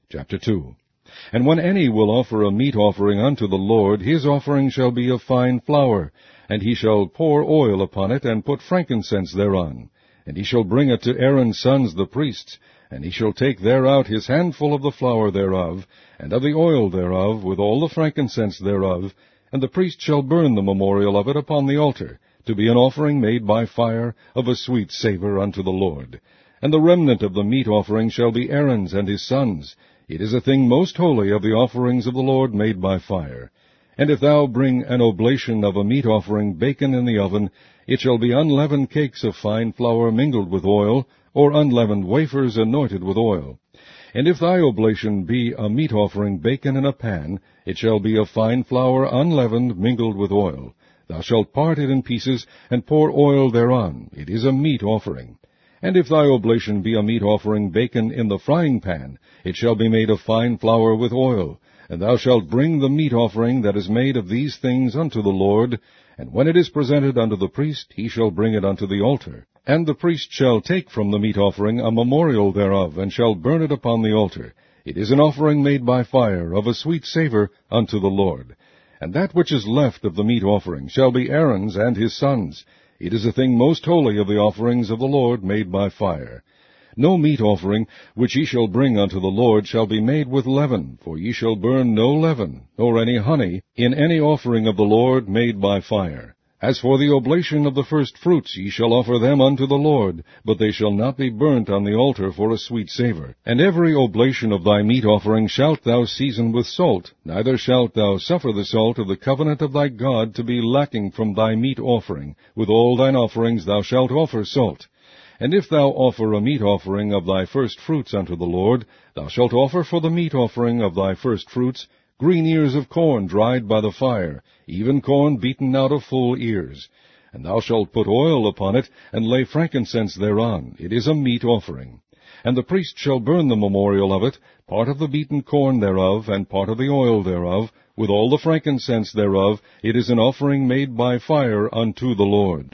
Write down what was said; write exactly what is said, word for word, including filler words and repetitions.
Chapter two. And when any will offer a meat offering unto the Lord, his offering shall be of fine flour, and he shall pour oil upon it, and put frankincense thereon. And he shall bring it to Aaron's sons the priests, and he shall take thereout his handful of the flour thereof, and of the oil thereof, with all the frankincense thereof, and the priest shall burn the memorial of it upon the altar, to be an offering made by fire, of a sweet savour unto the Lord. And the remnant of the meat offering shall be Aaron's and his sons'. It is a thing most holy of the offerings of the Lord made by fire. And if thou bring an oblation of a meat offering baken in the oven, it shall be unleavened cakes of fine flour mingled with oil, or unleavened wafers anointed with oil. And if thy oblation be a meat offering baken in a pan, it shall be of fine flour unleavened mingled with oil. Thou shalt part it in pieces, and pour oil thereon. It is a meat offering. And if thy oblation be a meat offering baken in the frying pan, it shall be made of fine flour with oil. And thou shalt bring the meat offering that is made of these things unto the Lord, and when it is presented unto the priest, he shall bring it unto the altar. And the priest shall take from the meat offering a memorial thereof, and shall burn it upon the altar. It is an offering made by fire, of a sweet savour unto the Lord. And that which is left of the meat offering shall be Aaron's and his sons'. It is a thing most holy of the offerings of the Lord made by fire. No meat offering which ye shall bring unto the Lord shall be made with leaven, for ye shall burn no leaven, nor any honey, in any offering of the Lord made by fire. As for the oblation of the first fruits, ye shall offer them unto the Lord, but they shall not be burnt on the altar for a sweet savour. And every oblation of thy meat offering shalt thou season with salt, neither shalt thou suffer the salt of the covenant of thy God to be lacking from thy meat offering. With all thine offerings thou shalt offer salt. And if thou offer a meat offering of thy first fruits unto the Lord, thou shalt offer for the meat offering of thy first fruits green ears of corn dried by the fire, even corn beaten out of full ears. And thou shalt put oil upon it, and lay frankincense thereon. It is a meat offering. And the priest shall burn the memorial of it, part of the beaten corn thereof, and part of the oil thereof, with all the frankincense thereof. It is an offering made by fire unto the Lord.